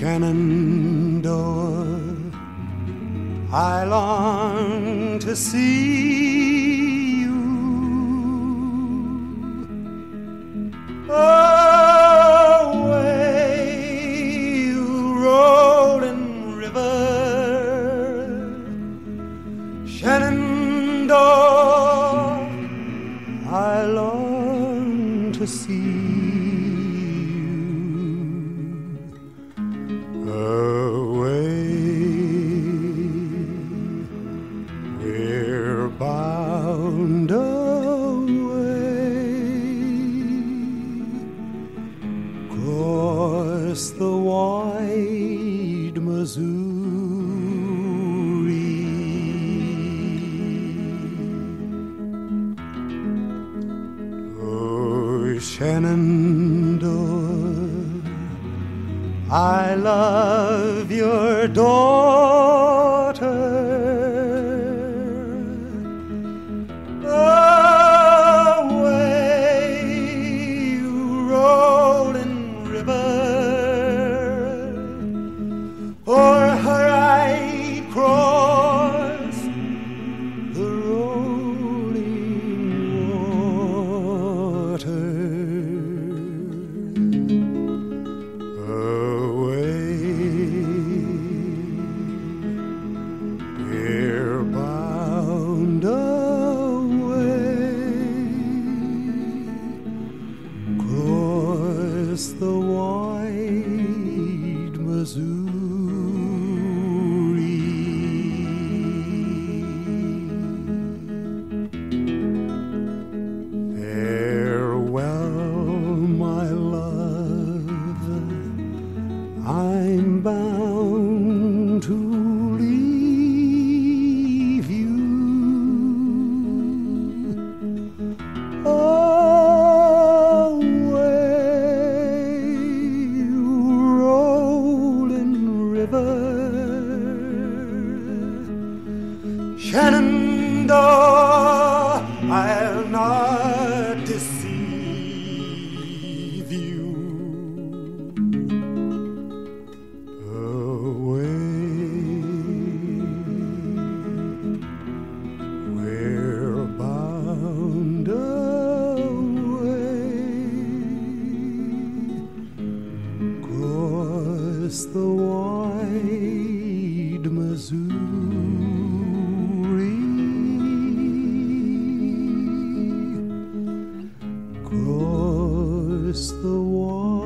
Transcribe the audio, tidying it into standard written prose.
Shenandoah, I long to see you. Away, you rolling river, Shenandoah, I long to see you. Away, we're bound away, across the wide Missouri. Oh, Shenandoah, I love your daughter. Away, you rolling river, for her I'd cross the rolling water. We're bound away, across the wide Missouri. Farewell, my love, I'm bound to leave you. Away, you rolling river, Shenandoah, I'll not deceive you. Away, we're bound away, across the wide Missouri, across the wide